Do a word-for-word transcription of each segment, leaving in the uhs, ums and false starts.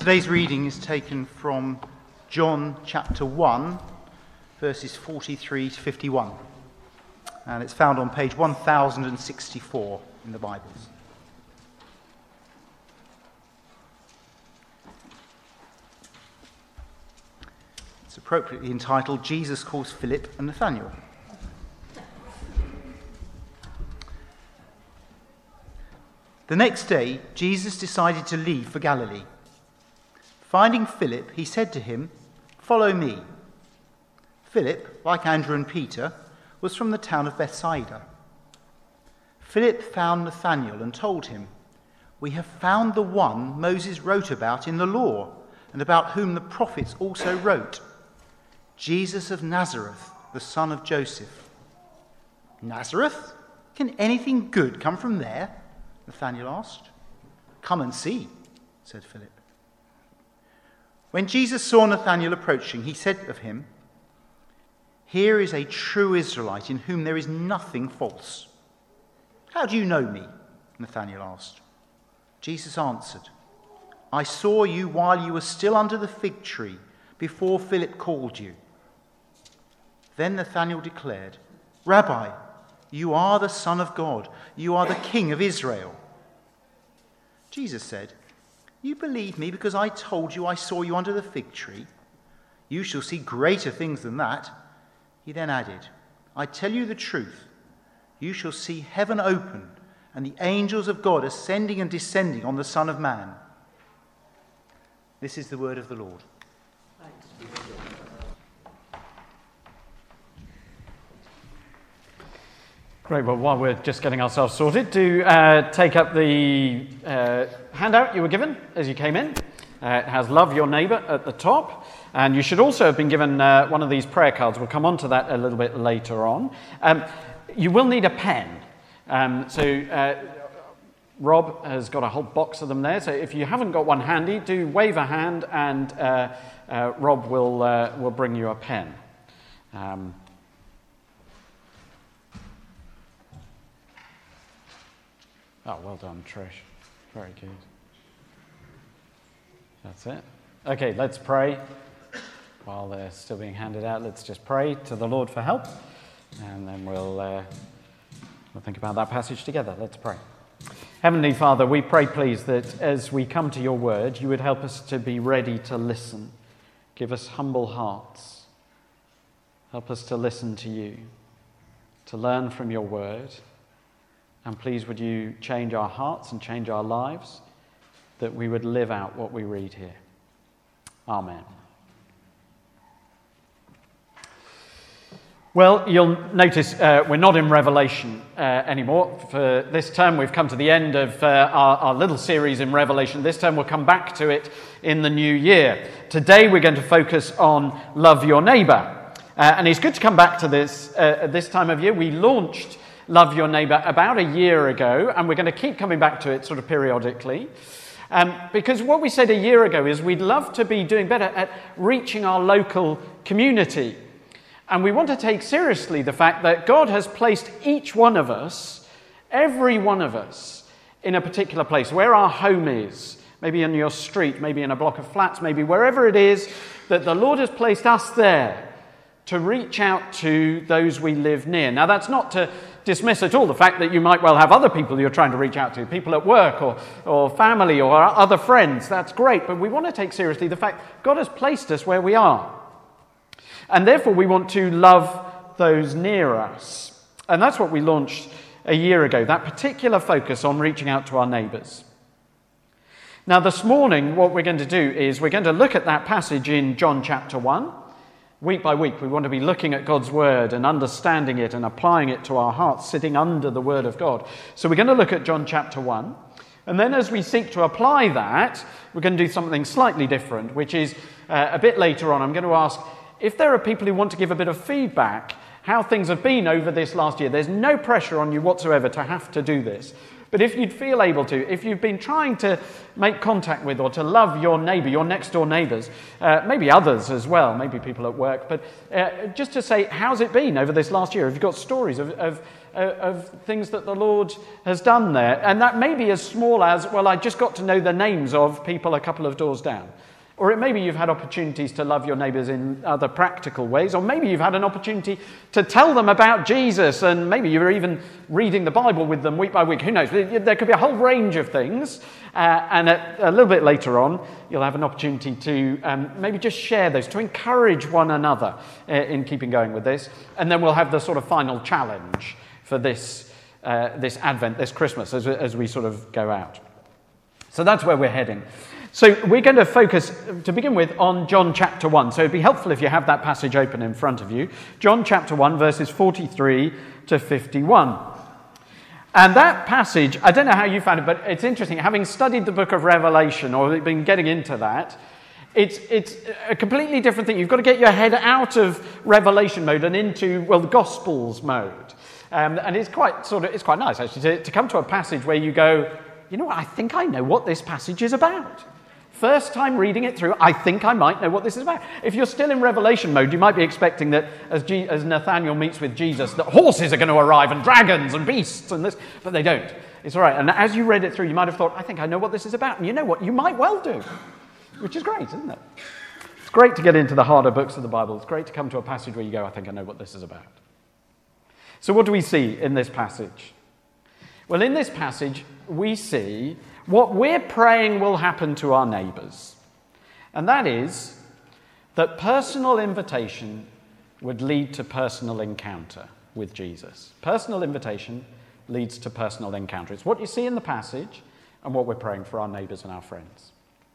Today's reading is taken from John chapter one, verses forty-three to fifty-one. And it's found on page one thousand sixty-four in the Bibles. It's appropriately entitled, Jesus Calls Philip and Nathanael. The next day, Jesus decided to leave for Galilee. Finding Philip, he said to him, "Follow me." Philip, like Andrew and Peter, was from the town of Bethsaida. Philip found Nathanael and told him, "We have found the one Moses wrote about in the law, and about whom the prophets also wrote, Jesus of Nazareth, the son of Joseph." "Nazareth? Can anything good come from there?" Nathanael asked. "Come and see," said Philip. When Jesus saw Nathanael approaching, he said of him, "Here is a true Israelite in whom there is nothing false." "How do you know me?" Nathanael asked. Jesus answered, "I saw you while you were still under the fig tree, before Philip called you." Then Nathanael declared, "Rabbi, you are the Son of God. You are the King of Israel." Jesus said, "You believe me because I told you I saw you under the fig tree? You shall see greater things than that." He then added, "I tell you the truth. You shall see heaven open and the angels of God ascending and descending on the Son of Man." This is the word of the Lord. Thanks be to God. Great, well, while we're just getting ourselves sorted, do uh, take up the uh, handout you were given as you came in. Uh, it has "Love Your Neighbour" at the top, and you should also have been given uh, one of these prayer cards. We'll come on to that a little bit later on. Um, you will need a pen. Um, so uh, Rob has got a whole box of them there, so if you haven't got one handy, do wave a hand and uh, uh, Rob will, uh, will bring you a pen. Um, Oh, well done, Trish. Very good. That's it. Okay, let's pray. While they're still being handed out, let's just pray to the Lord for help, and then we'll, uh, we'll think about that passage together. Let's pray. Heavenly Father, we pray, please, that as we come to your word, you would help us to be ready to listen. Give us humble hearts. Help us to listen to you, to learn from your word. And please would you change our hearts and change our lives, that we would live out what we read here. Amen. Well, you'll notice uh, we're not in Revelation uh, anymore. For this term, we've come to the end of uh, our, our little series in Revelation. This term, we'll come back to it in the new year. Today, we're going to focus on love your neighbour. Uh, and it's good to come back to this uh, at this time of year. We launched Love Your Neighbour about a year ago, and we're going to keep coming back to it sort of periodically. Um, because what we said a year ago is we'd love to be doing better at reaching our local community. And we want to take seriously the fact that God has placed each one of us, every one of us, in a particular place, where our home is. Maybe in your street, maybe in a block of flats, maybe wherever it is, that the Lord has placed us there to reach out to those we live near. Now, that's not to dismiss at all the fact that you might well have other people you're trying to reach out to, people at work or, or family or other friends. That's great, but we want to take seriously the fact God has placed us where we are. And therefore, we want to love those near us. And that's what we launched a year ago, that particular focus on reaching out to our neighbours. Now, this morning, what we're going to do is we're going to look at that passage in John chapter one. Week by week, we want to be looking at God's word and understanding it and applying it to our hearts, sitting under the word of God. So we're going to look at John chapter one. And then as we seek to apply that, we're going to do something slightly different, which is uh, a bit later on. I'm going to ask if there are people who want to give a bit of feedback, how things have been over this last year. There's no pressure on you whatsoever to have to do this. But if you'd feel able to, if you've been trying to make contact with or to love your neighbour, your next door neighbours, uh, maybe others as well, maybe people at work, but uh, just to say, how's it been over this last year? Have you got stories of, of of things that the Lord has done there. And that may be as small as, well, I just got to know the names of people a couple of doors down. Or it may be you've had opportunities to love your neighbours in other practical ways. Or maybe you've had an opportunity to tell them about Jesus. And maybe you're even reading the Bible with them week by week. Who knows? There could be a whole range of things. Uh, and a, a little bit later on, you'll have an opportunity to um, maybe just share those, to encourage one another uh, in keeping going with this. And then we'll have the sort of final challenge for this uh, this Advent, this Christmas, as, as we sort of go out. So that's where we're heading. So we're going to focus, to begin with, on John chapter one. So it'd be helpful if you have that passage open in front of you. John chapter one, verses forty-three to fifty-one. And that passage, I don't know how you found it, but it's interesting. Having studied the book of Revelation, or been getting into that, it's it's a completely different thing. You've got to get your head out of Revelation mode and into, well, the Gospels mode. Um, and it's quite sort of it's quite nice, actually, to, to come to a passage where you go, you know what, I think I know what this passage is about. First time reading it through, I think I might know what this is about. If you're still in Revelation mode, you might be expecting that as, G- as Nathaniel meets with Jesus, that horses are going to arrive and dragons and beasts and this, but they don't. It's all right. And as you read it through, you might have thought, I think I know what this is about. And you know what? You might well do, which is great, isn't it? It's great to get into the harder books of the Bible. It's great to come to a passage where you go, I think I know what this is about. So what do we see in this passage? Well, in this passage, we see what we're praying will happen to our neighbours. And that is that personal invitation would lead to personal encounter with Jesus. Personal invitation leads to personal encounter. It's what you see in the passage and what we're praying for our neighbours and our friends.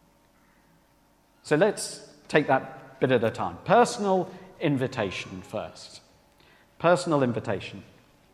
So let's take that bit at a time. Personal invitation first. Personal invitation.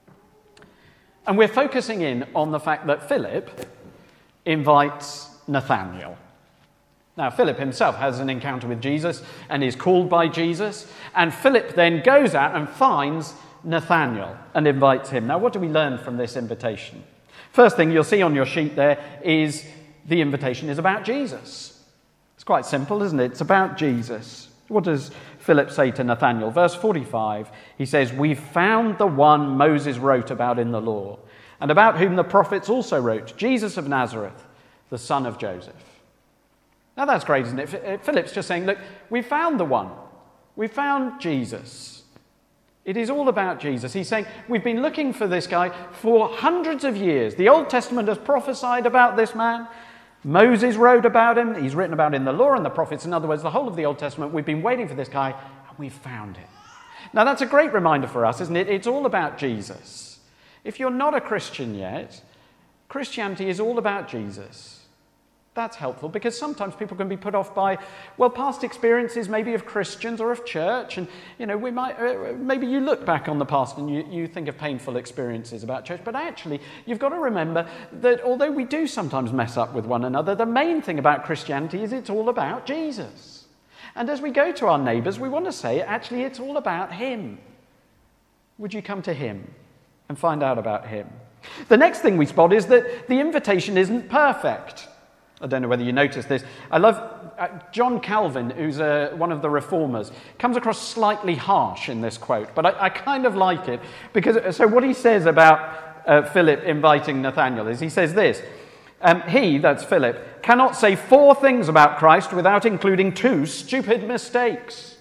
And we're focusing in on the fact that Philip invites Nathanael. Now, Philip himself has an encounter with Jesus and is called by Jesus. And Philip then goes out and finds Nathanael and invites him. Now, what do we learn from this invitation? First thing you'll see on your sheet there is the invitation is about Jesus. It's quite simple, isn't it? It's about Jesus. What does Philip say to Nathanael? Verse forty-five, he says, "We've found the one Moses wrote about in the law, and about whom the prophets also wrote, Jesus of Nazareth, the son of Joseph." Now that's great, isn't it? Philip's just saying, look, we found the one. We found Jesus. It is all about Jesus. He's saying, we've been looking for this guy for hundreds of years. The Old Testament has prophesied about this man. Moses wrote about him. He's written about in the law and the prophets. In other words, the whole of the Old Testament, we've been waiting for this guy, and we've found him. Now that's a great reminder for us, isn't it? It's all about Jesus. If you're not a Christian yet, Christianity is all about Jesus. That's helpful because sometimes people can be put off by, well, past experiences maybe of Christians or of church. And, you know, we might, uh, maybe you look back on the past and you, you think of painful experiences about church. But actually, you've got to remember that although we do sometimes mess up with one another, the main thing about Christianity is it's all about Jesus. And as we go to our neighbours, we want to say, actually, it's all about him. Would you come to him and find out about him? The next thing we spot is that the invitation isn't perfect. I don't know whether you noticed this. I love uh, John Calvin, who's uh, one of the reformers, comes across slightly harsh in this quote, but I, I kind of like it. because So what he says about uh, Philip inviting Nathanael is he says this, um, he, that's Philip, cannot say four things about Christ without including two stupid mistakes.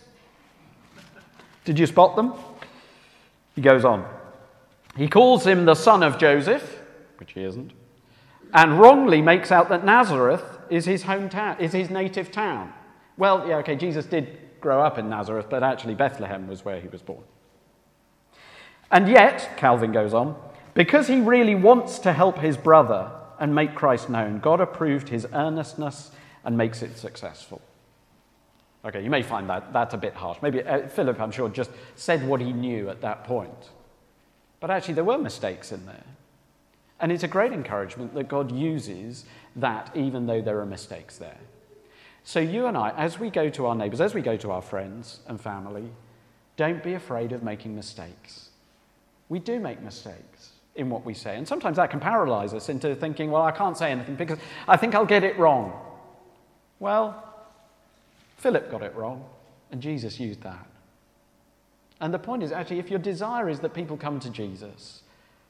Did you spot them? He goes on. He calls him the son of Joseph, which he isn't, and wrongly makes out that Nazareth is his hometown, is his native town. Well, yeah, okay, Jesus did grow up in Nazareth, but actually Bethlehem was where he was born. And yet, Calvin goes on, because he really wants to help his brother and make Christ known, God approved his earnestness and makes it successful. Okay, you may find that that's a bit harsh. Maybe uh, Philip, I'm sure, just said what he knew at that point. But actually, there were mistakes in there. And it's a great encouragement that God uses that even though there are mistakes there. So you and I, as we go to our neighbours, as we go to our friends and family, don't be afraid of making mistakes. We do make mistakes in what we say. And sometimes that can paralyse us into thinking, well, I can't say anything because I think I'll get it wrong. Well, Philip got it wrong, and Jesus used that. And the point is, actually, if your desire is that people come to Jesus,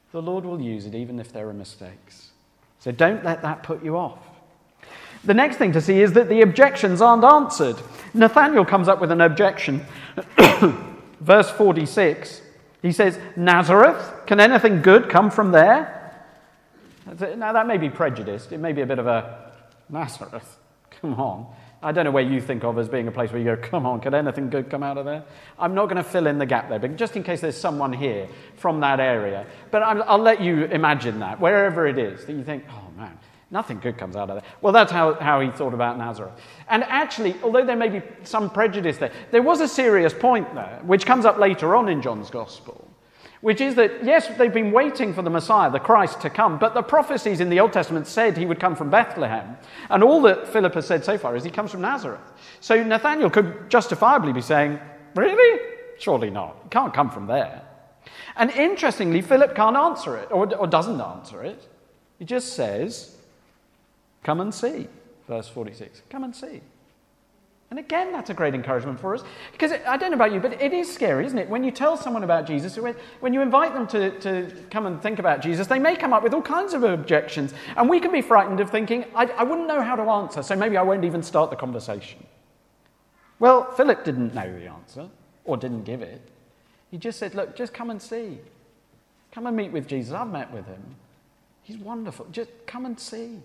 the Lord will use it even if there are mistakes. So don't let that put you off. The next thing to see is that the objections aren't answered. Nathanael comes up with an objection. Verse forty-six, he says, Nazareth, can anything good come from there? Now that may be prejudiced. It may be a bit of a, Nazareth, come on. I don't know where you think of as being a place where you go, come on, can anything good come out of there? I'm not going to fill in the gap there, but just in case there's someone here from that area. But I'm, I'll let you imagine that, wherever it is, that you think, oh man, nothing good comes out of there. Well, that's how, how he thought about Nazareth. And actually, although there may be some prejudice there, there was a serious point there, which comes up later on in John's Gospel, which is that, yes, they've been waiting for the Messiah, the Christ, to come, but the prophecies in the Old Testament said he would come from Bethlehem. And all that Philip has said so far is he comes from Nazareth. So Nathanael could justifiably be saying, really? Surely not. He can't come from there. And interestingly, Philip can't answer it, or, or doesn't answer it. He just says, come and see, verse forty-six. Come and see. And again, that's a great encouragement for us. Because it, I don't know about you, but it is scary, isn't it? When you tell someone about Jesus, when you invite them to, to come and think about Jesus, they may come up with all kinds of objections. And we can be frightened of thinking, I, I wouldn't know how to answer, so maybe I won't even start the conversation. Well, Philip didn't know the answer, or didn't give it. He just said, look, just come and see. Come and meet with Jesus. I've met with him. He's wonderful. Just come and see.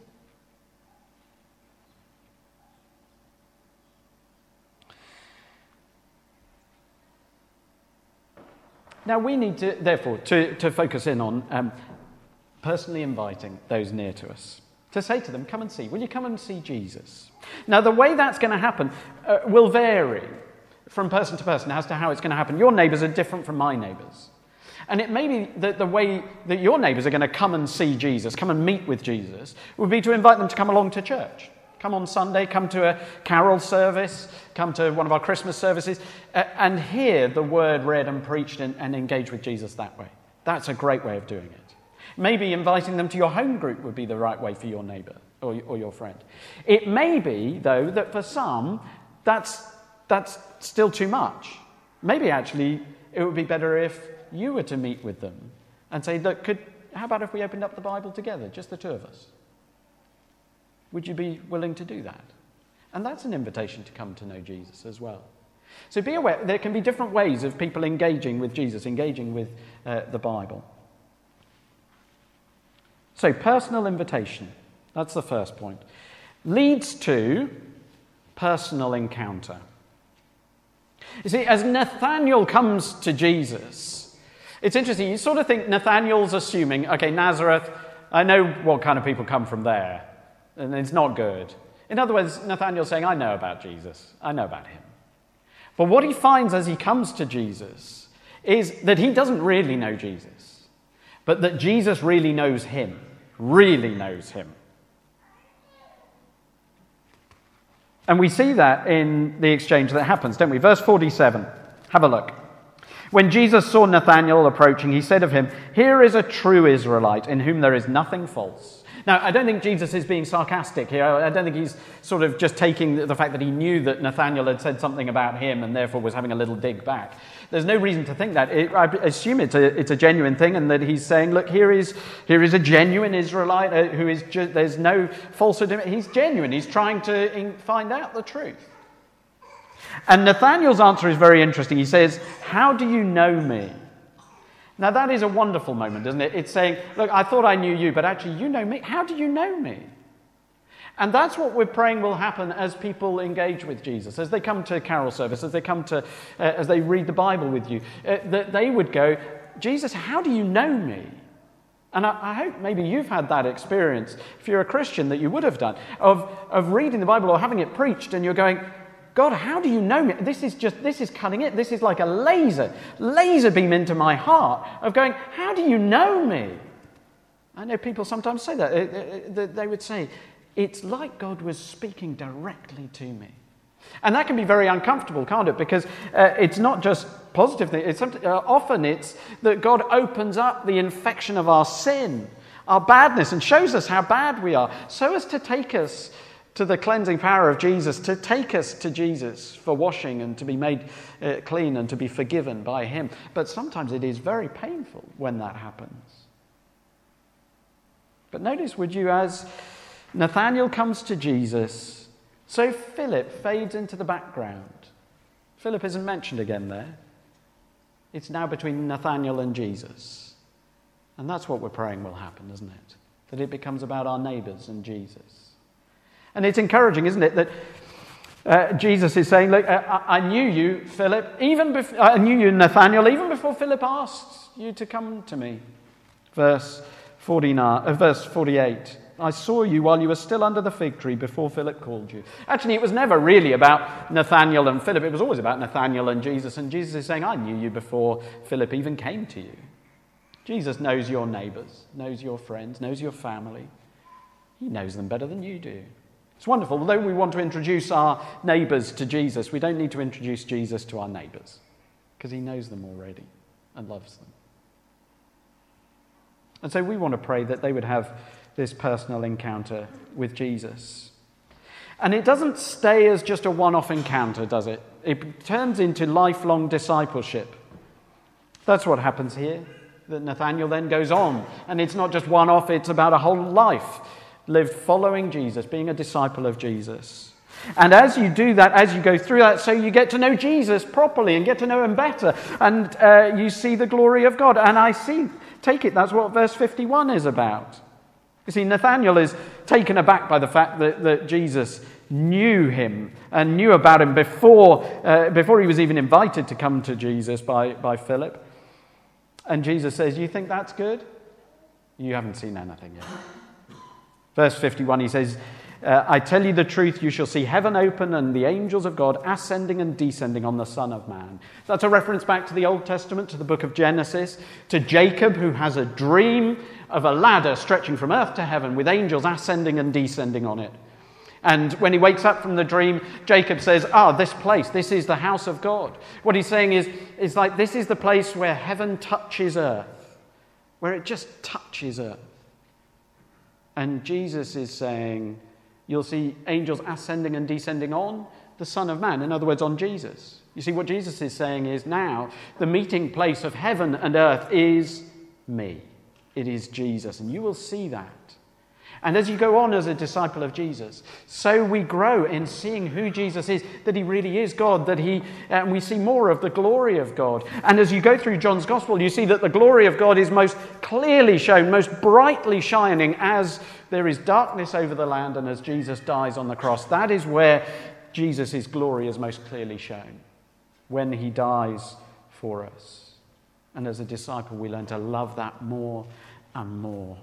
Now, we need to, therefore, to, to focus in on um, personally inviting those near to us. To say to them, come and see. Will you come and see Jesus? Now, the way that's going to happen uh, will vary from person to person as to how it's going to happen. Your neighbours are different from my neighbours. And it may be that the way that your neighbours are going to come and see Jesus, come and meet with Jesus, would be to invite them to come along to church. Come on Sunday, come to a carol service, come to one of our Christmas services, uh, and hear the word read and preached and, and engage with Jesus that way. That's a great way of doing it. Maybe inviting them to your home group would be the right way for your neighbour or, or your friend. It may be, though, that for some, that's, that's still too much. Maybe actually it would be better if you were to meet with them and say, look, could, how about if we opened up the Bible together, just the two of us? Would you be willing to do that? And that's an invitation to come to know Jesus as well. So be aware, there can be different ways of people engaging with Jesus, engaging with uh, the Bible. So personal invitation, that's the first point, leads to personal encounter. You see, as Nathanael comes to Jesus, it's interesting, you sort of think Nathanael's assuming, okay, Nazareth, I know what kind of people come from there. And it's not good. In other words, Nathanael's saying, I know about Jesus. I know about him. But what he finds as he comes to Jesus is that he doesn't really know Jesus, but that Jesus really knows him, really knows him. And we see that in the exchange that happens, don't we? Verse forty-seven. Have a look. When Jesus saw Nathanael approaching, he said of him, here is a true Israelite in whom there is nothing false. Now, I don't think Jesus is being sarcastic here. I don't think he's sort of just taking the fact that he knew that Nathanael had said something about him and therefore was having a little dig back. There's no reason to think that. It, I assume it's a, it's a genuine thing and that he's saying, look, here is, here is a genuine Israelite who is just, there's no falsehood in it. He's genuine. He's trying to in, find out the truth. And Nathanael's answer is very interesting. He says, how do you know me? Now, that is a wonderful moment, isn't it? It's saying, look, I thought I knew you, but actually you know me. How do you know me? And that's what we're praying will happen as people engage with Jesus, as they come to carol service, as they come to, uh, as they read the Bible with you, uh, that they would go, Jesus, how do you know me? And I, I hope maybe you've had that experience, if you're a Christian, that you would have done, of, of reading the Bible or having it preached, and you're going, God, how do you know me? This is just, this is cutting it. This is like a laser, laser beam into my heart of going, how do you know me? I know people sometimes say that. They would say, it's like God was speaking directly to me. And that can be very uncomfortable, can't it? Because uh, it's not just positive things. It's uh, often it's that God opens up the infection of our sin, our badness, and shows us how bad we are, so as to take us to the cleansing power of Jesus, to take us to Jesus for washing and to be made uh, clean and to be forgiven by him. But sometimes it is very painful when that happens. But notice, would you, as Nathanael comes to Jesus, so Philip fades into the background. Philip isn't mentioned again there. It's now between Nathanael and Jesus. And that's what we're praying will happen, isn't it? That it becomes about our neighbours and Jesus. And it's encouraging, isn't it, that uh, Jesus is saying, look, I, I knew you, Philip, even bef- I knew you, Nathanael, even before Philip asked you to come to me. Verse forty-nine, uh, verse forty-eight. I saw you while you were still under the fig tree before Philip called you. Actually, it was never really about Nathanael and Philip. It was always about Nathanael and Jesus. And Jesus is saying, I knew you before Philip even came to you. Jesus knows your neighbours, knows your friends, knows your family. He knows them better than you do. It's wonderful. Although we want to introduce our neighbours to Jesus, we don't need to introduce Jesus to our neighbours because he knows them already and loves them. And so we want to pray that they would have this personal encounter with Jesus. And it doesn't stay as just a one-off encounter, does it? It turns into lifelong discipleship. That's what happens here. That Nathanael then goes on. And it's not just one-off, it's about a whole life lived following Jesus, being a disciple of Jesus. And as you do that, as you go through that, so you get to know Jesus properly and get to know him better. And uh, you see the glory of God. And I see, take it, that's what verse fifty-one is about. You see, Nathanael is taken aback by the fact that, that Jesus knew him and knew about him before, uh, before he was even invited to come to Jesus by, by Philip. And Jesus says, you think that's good? You haven't seen anything yet. Verse fifty-one, he says, uh, I tell you the truth, you shall see heaven open and the angels of God ascending and descending on the Son of Man. That's a reference back to the Old Testament, to the book of Genesis, to Jacob, who has a dream of a ladder stretching from earth to heaven with angels ascending and descending on it. And when he wakes up from the dream, Jacob says, ah, this place, this is the house of God. What he's saying is, is like, this is the place where heaven touches earth, where it just touches earth. And Jesus is saying, you'll see angels ascending and descending on the Son of Man. In other words, on Jesus. You see, what Jesus is saying is now the meeting place of heaven and earth is me. It is Jesus. And you will see that. And as you go on as a disciple of Jesus, so we grow in seeing who Jesus is, that he really is God, that he, and we see more of the glory of God. And as you go through John's Gospel, you see that the glory of God is most clearly shown, most brightly shining as there is darkness over the land and as Jesus dies on the cross. That is where Jesus' glory is most clearly shown, when he dies for us. And as a disciple, we learn to love that more and more.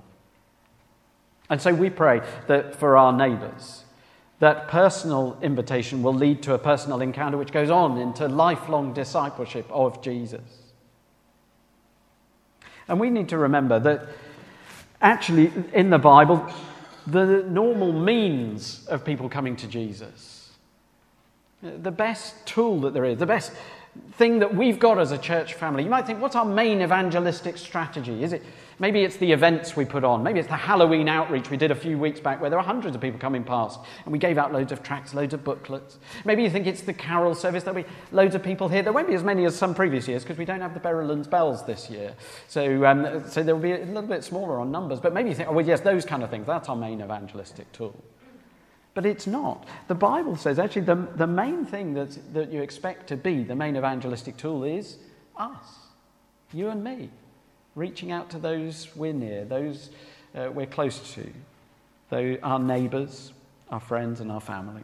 And so we pray that for our neighbours, that personal invitation will lead to a personal encounter which goes on into lifelong discipleship of Jesus. And we need to remember that actually in the Bible, the normal means of people coming to Jesus, the best tool that there is, the best thing that we've got as a church family. You might think, what's our main evangelistic strategy? Is it maybe it's the events we put on? Maybe it's the Halloween outreach we did a few weeks back where there were hundreds of people coming past and we gave out loads of tracts, loads of booklets. Maybe you think it's the carol service. There'll be loads of people here. There won't be as many as some previous years because we don't have the Berrylands bells this year. So, um, so there will be a little bit smaller on numbers. But maybe you think, oh, well, yes, those kind of things. That's our main evangelistic tool. But it's not. The Bible says actually the, the main thing that, that you expect to be the main evangelistic tool is us, you and me, reaching out to those we're near, those uh, we're close to, those, our neighbours, our friends and our family.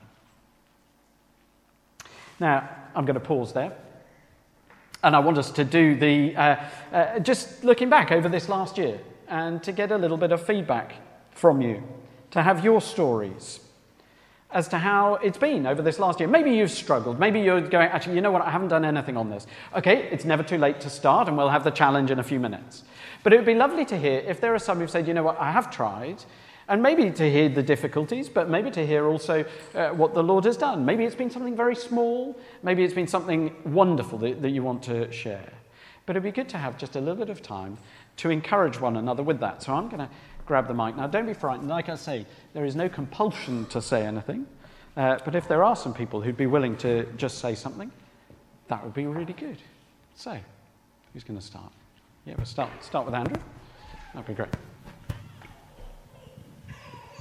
Now, I'm going to pause there. And I want us to do the, uh, uh, just looking back over this last year and to get a little bit of feedback from you, to have your stories as to how it's been over this last year. Maybe you've struggled. Maybe you're going, actually, you know what, I haven't done anything on this. Okay, it's never too late to start, and we'll have the challenge in a few minutes. But it would be lovely to hear if there are some who've said, you know what, I have tried, and maybe to hear the difficulties, but maybe to hear also uh, what the Lord has done. Maybe it's been something very small. Maybe it's been something wonderful that, that you want to share. But it'd be good to have just a little bit of time to encourage one another with that. So I'm going to grab the mic. Now, don't be frightened. Like I say, there is no compulsion to say anything. Uh, but if there are some people who'd be willing to just say something, that would be really good. So, who's going to start? Yeah, we'll start, start with Andrew. That'd be great.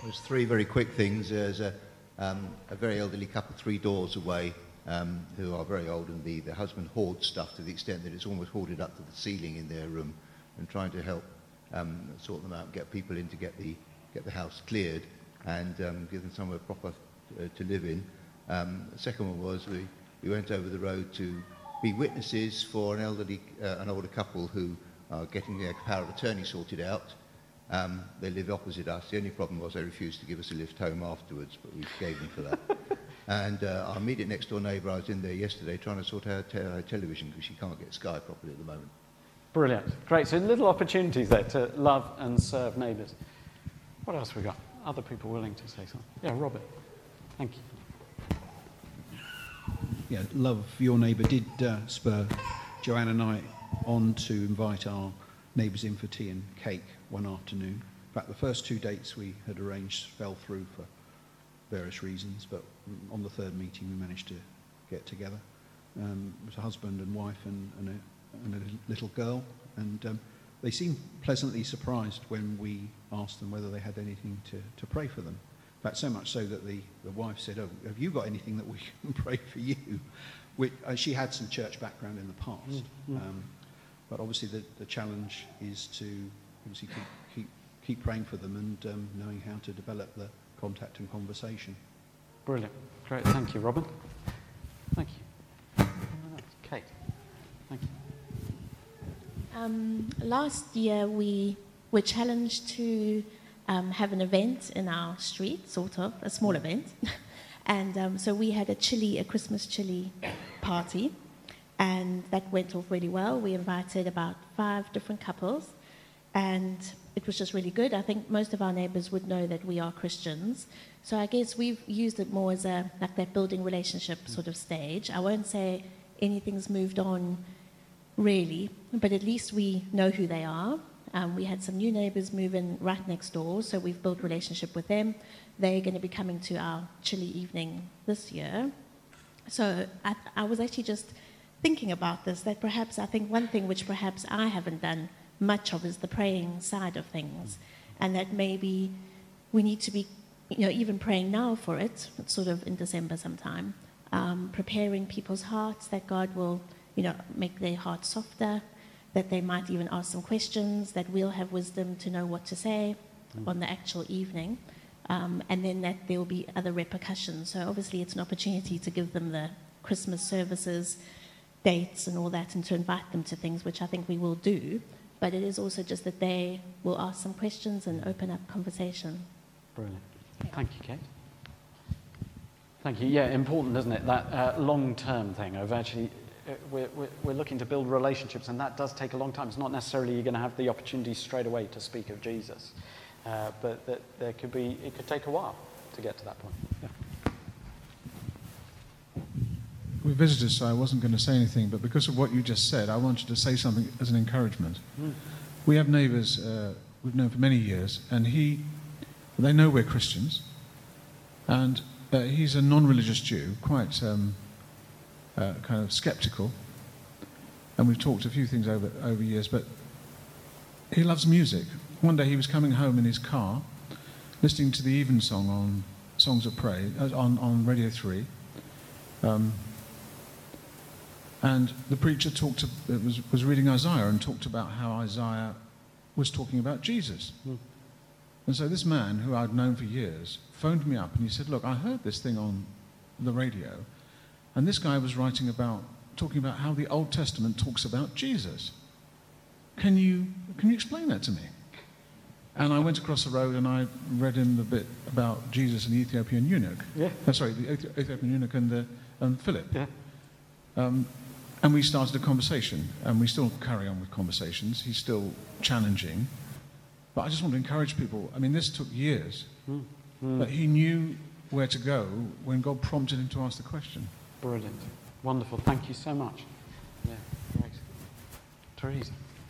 There's three very quick things. There's a, um, a very elderly couple three doors away um, who are very old, and the, the husband hoards stuff to the extent that it's almost hoarded up to the ceiling in their room, and trying to help um, sort them out, get people in to get the, get the house cleared and um, give them somewhere proper uh, to live in. Um, the second one was we, we went over the road to be witnesses for an elderly, uh, an older couple who are getting their power of attorney sorted out. Um, they live opposite us. The only problem was they refused to give us a lift home afterwards, but we gave them for that. And uh, our immediate next door neighbour, I was in there yesterday trying to sort out her television because she can't get Sky properly at the moment. Brilliant. Great. So little opportunities there to love and serve neighbours. What else have we got? Other people willing to say something? Yeah, Robert. Thank you. Yeah, Love Your Neighbour did uh, spur Joanne and I on to invite our neighbours in for tea and cake one afternoon. In fact, the first two dates we had arranged fell through for various reasons, but on the third meeting we managed to get together. Um, it was a husband and wife and, and, a, and a little girl, and um, they seemed pleasantly surprised when we asked them whether they had anything to, to pray for them. In fact, so much so that the, the wife said, "Oh, have you got anything that we can pray for you?" Which, uh, she had some church background in the past. Mm-hmm. um, But obviously the, the challenge is to obviously keep, keep, keep praying for them and um, knowing how to develop the contact and conversation. Brilliant. Great. Thank you, Robin. Thank you. Kate. Thank you. Um, last year we were challenged to um, have an event in our street, sort of, a small event. and um, so we had a chili, a Christmas chili party. And that went off really well. We invited about five different couples, and it was just really good. I think most of our neighbours would know that we are Christians. So I guess we've used it more as a, like that building relationship sort of stage. I won't say anything's moved on really, but at least we know who they are. Um, we had some new neighbours move in right next door, so we've built relationship with them. They're going to be coming to our chili evening this year. So I, I was actually just thinking about this, that perhaps I think one thing which perhaps I haven't done much of is the praying side of things, and that maybe we need to be, you know, even praying now for it, sort of in December sometime, um, preparing people's hearts that God will, you know, make their hearts softer, that they might even ask some questions, that we'll have wisdom to know what to say mm. on the actual evening, um, and then that there will be other repercussions. So obviously it's an opportunity to give them the Christmas services, dates and all that, and to invite them to things, which I think we will do, but it is also just that they will ask some questions and open up conversation. Brilliant. Thank you, Kate. Thank you. Yeah, important, isn't it, that uh, long-term thing of actually, uh, we're, we're, we're looking to build relationships, and that does take a long time. It's not necessarily you're going to have the opportunity straight away to speak of Jesus, uh, but that there could be, it could take a while to get to that point. Yeah. We're visitors, so I wasn't going to say anything, but because of what you just said, I wanted to say something as an encouragement. Mm. We have neighbours uh, we've known for many years, and he, they know we're Christians, and uh, he's a non-religious Jew, quite um, uh, kind of sceptical, and we've talked a few things over, over years, but he loves music. One day he was coming home in his car, listening to the Evensong on Songs of Praise, uh, on, on Radio three, um, and the preacher talked to, was, was reading Isaiah and talked about how Isaiah was talking about Jesus. Mm. And so this man, who I'd known for years, phoned me up and he said, "Look, I heard this thing on the radio, and this guy was writing about, talking about how the Old Testament talks about Jesus. Can you, can you explain that to me?" And I went across the road and I read him the bit about Jesus and the Ethiopian eunuch. Yeah. Oh, sorry, the Ethiopian eunuch and, the, and Philip. Yeah. Um, And we started a conversation, and we still carry on with conversations. He's still challenging. But I just want to encourage people. I mean, this took years. Mm. Mm. But he knew where to go when God prompted him to ask the question. Brilliant. Wonderful. Thank you so much. Yeah, great. Teresa.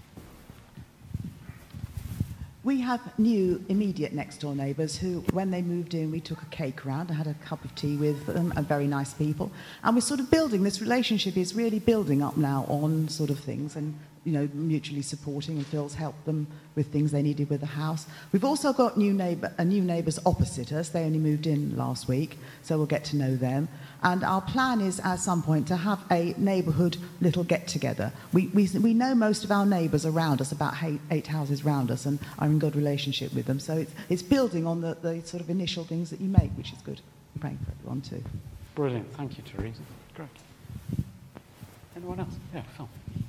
We have new immediate next door neighbours who, when they moved in, we took a cake round. I had a cup of tea with them, and very nice people. And we're sort of building, this relationship is really building up now on sort of things. And you know, mutually supporting, and Phil's helped them with things they needed with the house. We've also got new neighbour, uh, new neighbours opposite us. They only moved in last week, so we'll get to know them. And our plan is, at some point, to have a neighbourhood little get-together. We, we, we know most of our neighbours around us, about eight, eight houses round us, and are in good relationship with them. So it's, it's building on the, the sort of initial things that you make, which is good. I'm praying for everyone too. Brilliant. Thank you, Teresa. Great. Anyone else? Yeah, Phil.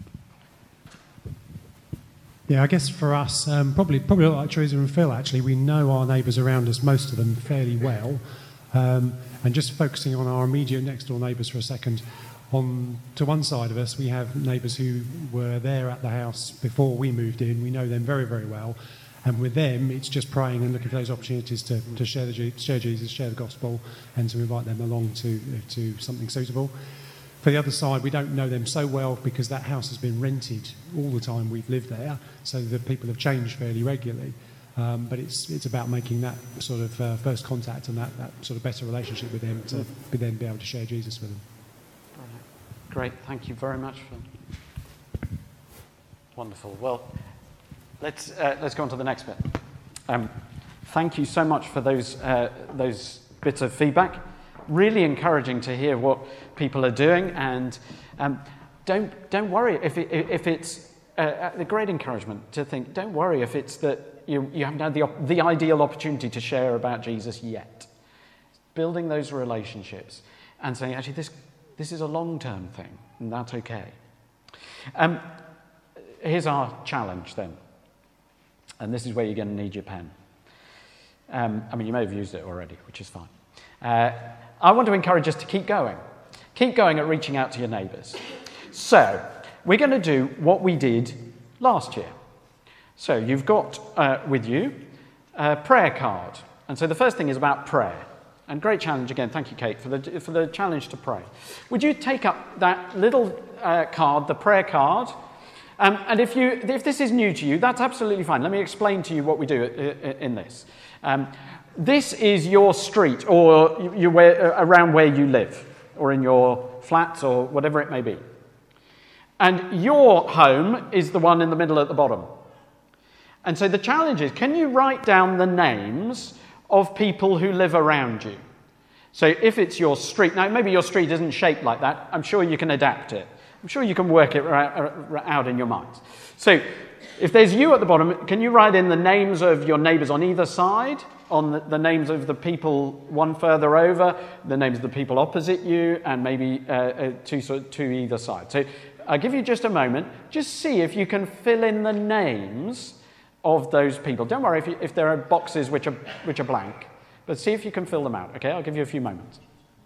Yeah, I guess for us, um, probably probably like Teresa and Phil, actually, we know our neighbours around us, most of them, fairly well. Um, and just focusing on our immediate next-door neighbours for a second, on to one side of us, we have neighbours who were there at the house before we moved in. We know them very, very well. And with them, it's just praying and looking for those opportunities to, to share, the, share Jesus, share the gospel, and to invite them along to, to something suitable. For the other side, we don't know them so well because that house has been rented all the time we've lived there, so the people have changed fairly regularly. Um, but it's it's about making that sort of uh, first contact and that, that sort of better relationship with them to be, then be able to share Jesus with them. Great, thank you very much, Phil. Wonderful. Well, let's uh, let's go on to the next bit. Um, thank you so much for those uh, those bits of feedback. Really encouraging to hear what people are doing, and um, don't don't worry if it, if it's uh, a great encouragement to think. Don't worry if it's that you you haven't had the the ideal opportunity to share about Jesus yet. Building those relationships and saying, actually, this this is a long-term thing, and that's okay. Um, here's our challenge then, and this is where you're going to need your pen. Um, I mean, you may have used it already, which is fine. Uh, I want to encourage us to keep going. Keep going at reaching out to your neighbours. So, we're going to do what we did last year. So, you've got uh, with you a prayer card. And so the first thing is about prayer. And great challenge again, thank you, Kate, for the, for the challenge to pray. Would you take up that little uh, card, the prayer card? Um, and if, you, if this is new to you, that's absolutely fine. Let me explain to you what we do in this. Um, This is your street, or you, you, where, around where you live, or in your flats, or whatever it may be. And your home is the one in the middle at the bottom. And so the challenge is, can you write down the names of people who live around you? So if it's your street, now maybe your street isn't shaped like that, I'm sure you can adapt it. I'm sure you can work it out in your minds. So if there's you at the bottom, can you write in the names of your neighbours on either side? On the, the names of the people one further over, the names of the people opposite you, and maybe uh, uh, two, so two either side. So I'll give you just a moment. Just see if you can fill in the names of those people. Don't worry if, you, if there are boxes which are, which are blank, but see if you can fill them out, okay? I'll give you a few moments.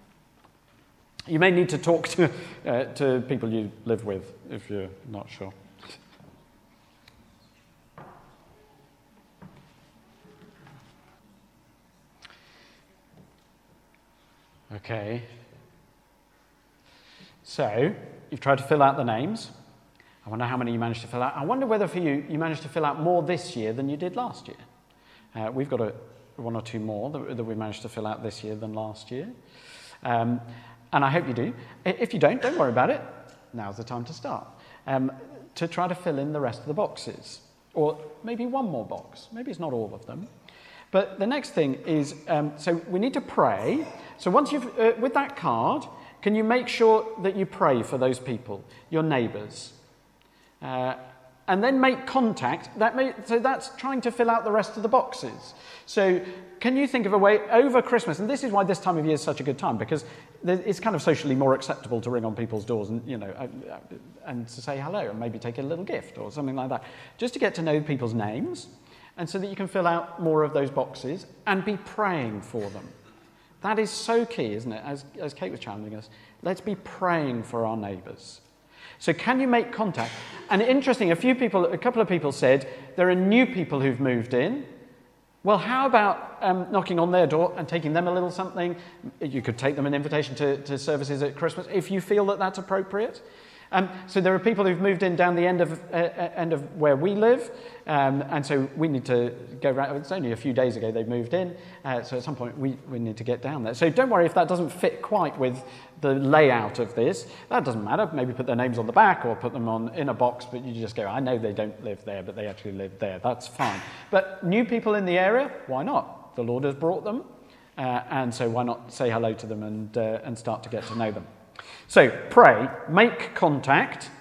You may need to talk to, uh, to people you live with if you're not sure. Okay, so you've tried to fill out the names. I wonder how many you managed to fill out. I wonder whether for you, you managed to fill out more this year than you did last year. Uh, we've got a, one or two more that, that we managed to fill out this year than last year. Um, and I hope you do. If you don't, don't worry about it. Now's the time to start. Um, to try to fill in the rest of the boxes. Or maybe one more box. Maybe it's not all of them. But the next thing is, um, so we need to pray. So once you've, uh, with that card, can you make sure that you pray for those people, your neighbours? Uh, and then make contact. That may, so that's trying to fill out the rest of the boxes. So can you think of a way over Christmas, and this is why this time of year is such a good time, because it's kind of socially more acceptable to ring on people's doors and, you know, and to say hello and maybe take a little gift or something like that, just to get to know people's names. And so that you can fill out more of those boxes and be praying for them. That is so key, isn't it? As, as Kate was challenging us, let's be praying for our neighbours. So can you make contact? And interesting, a few people, a couple of people said, there are new people who've moved in. Well, how about um, knocking on their door and taking them a little something? You could take them an invitation to, to services at Christmas if you feel that that's appropriate. Um, so there are people who've moved in down the end of uh, end of where we live, um, and so we need to go around. It's only a few days ago they moved in, uh, so at some point we, we need to get down there. So don't worry if that doesn't fit quite with the layout of this. That doesn't matter. Maybe put their names on the back or put them on in a box, but you just go, I know they don't live there, but they actually live there. That's fine. But new people in the area, why not? The Lord has brought them, uh, and so why not say hello to them and uh, and start to get to know them. So, pray, make contact,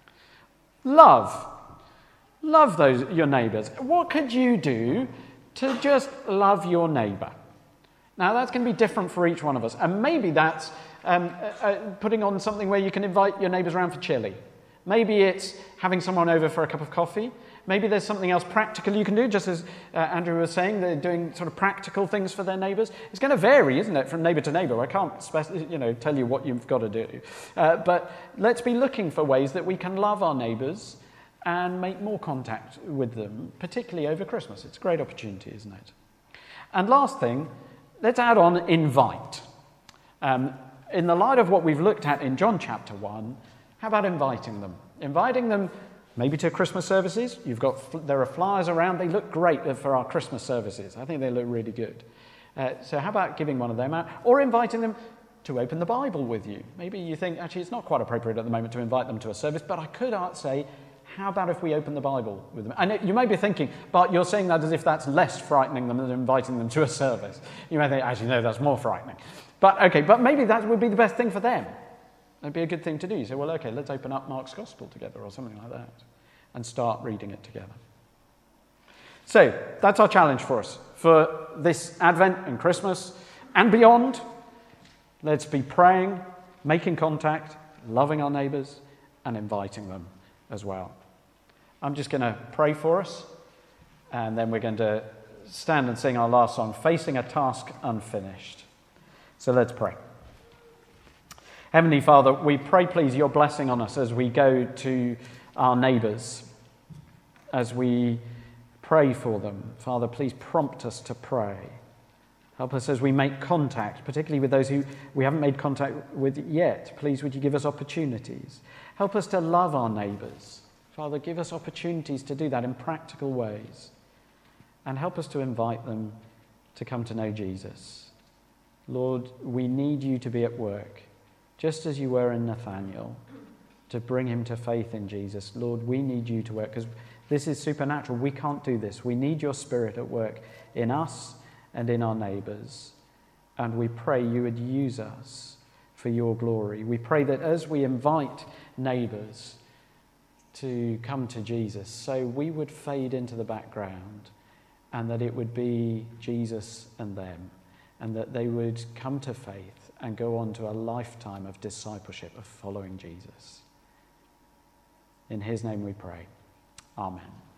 love. Love those your neighbours. What could you do to just love your neighbour? Now, that's going to be different for each one of us. And maybe that's um, uh, uh, putting on something where you can invite your neighbours around for chili. Maybe it's having someone over for a cup of coffee. Maybe there's something else practical you can do, just as uh, Andrew was saying, they're doing sort of practical things for their neighbours. It's going to vary, isn't it, from neighbour to neighbour? I can't spec- you know, tell you what you've got to do. Uh, but let's be looking for ways that we can love our neighbours and make more contact with them, particularly over Christmas. It's a great opportunity, isn't it? And last thing, let's add on invite. Um, in the light of what we've looked at in John chapter one, how about inviting them? Inviting them maybe to Christmas services. You've got there are flyers around. They look great for our Christmas services. I think they look really good. Uh, so how about giving one of them out? Or inviting them to open the Bible with you. Maybe you think, actually, it's not quite appropriate at the moment to invite them to a service, but I could say, how about if we open the Bible with them? And you may be thinking, but you're saying that as if that's less frightening than inviting them to a service. You may think, actually, no, that's more frightening. But, okay, but maybe that would be the best thing for them. That'd be a good thing to do. You say, well, okay, let's open up Mark's Gospel together or something like that and start reading it together. So that's our challenge for us for this Advent and Christmas and beyond. Let's be praying, making contact, loving our neighbours and inviting them as well. I'm just going to pray for us and then we're going to stand and sing our last song, Facing a Task Unfinished. So let's pray. Heavenly Father, we pray, please, your blessing on us as we go to our neighbours, as we pray for them. Father, please prompt us to pray. Help us as we make contact, particularly with those who we haven't made contact with yet. Please, would you give us opportunities? Help us to love our neighbours. Father, give us opportunities to do that in practical ways. And help us to invite them to come to know Jesus. Lord, we need you to be at work, just as you were in Nathaniel, to bring him to faith in Jesus. Lord, we need you to work, because this is supernatural. We can't do this. We need your Spirit at work in us and in our neighbours. And we pray you would use us for your glory. We pray that as we invite neighbours to come to Jesus, so we would fade into the background and that it would be Jesus and them, and that they would come to faith and go on to a lifetime of discipleship, of following Jesus. In his name we pray. Amen.